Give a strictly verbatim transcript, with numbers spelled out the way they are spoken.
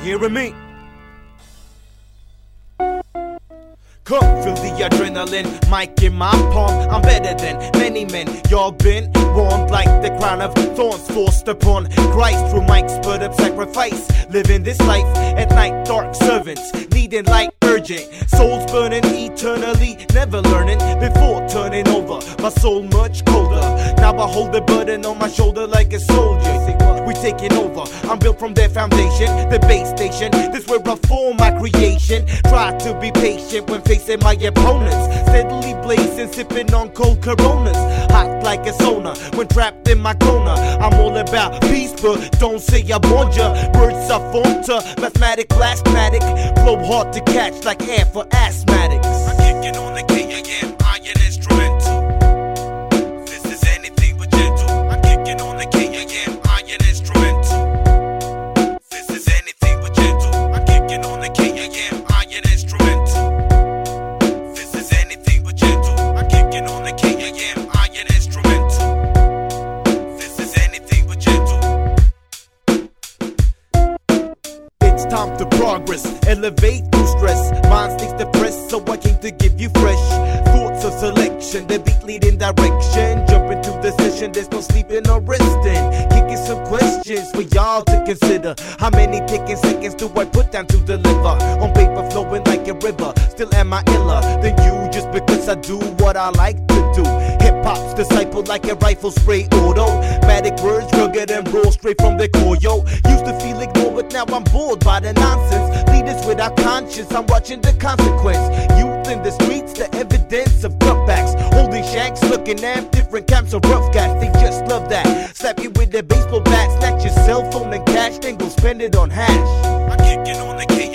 hearing me? Come feel the adrenaline, mic in my palm. I'm better than many men. Y'all been warned like the crown of thorns forced upon Christ through Mike's put up sacrifice. Living this life at night, dark servants needing light urgent. Souls burning eternally, never learning before turning over. My soul much colder. Now I hold the burden on my shoulder like a soldier. We taking over. I'm built from their foundation, the base station. This where I form my creation. Try to be patient when facing my opponents. Steadily blazing, sipping on cold Coronas. Hot like a sauna when trapped in my corner. I'm all about peace, but don't say I warned ya. Words are formed to mathematic, plasmatic. Flow hard to catch like air for asthmatics. I'm kicking on the K A M, iron instrumental. This is anything but gentle. I'm kicking on the K A M, iron instrumental. This is anything but gentle. I'm kicking on the K A M, iron instrumental. This is anything but gentle. I'm kicking on the K A M, iron instrumental. This is anything but gentle. It's time to progress, elevate through stress. Mind stays depressed, so I came to give you fresh thoughts of selection. The beat leading direction. Jump into the session, there's no sleeping or resting. Kicking some questions for y'all to consider. How many ticking seconds do I put down to deliver? On paper flowing like a river. Still am I iller than you just because I do what I like to do? Hip-hop's disciple like a rifle spray automatic words, rugged and raw straight from the core. Yo, used to feel ignored, but now I'm bored by the nonsense. Leaders without conscience, I'm watching the consequence. Youth in the streets, the evidence of cutbacks. Holding shanks, looking at different camps of rough guys. They just love that. Slap you with a baseball bat, snatch your cell phone and cash, then go spend it on hash. I'm kicking on the K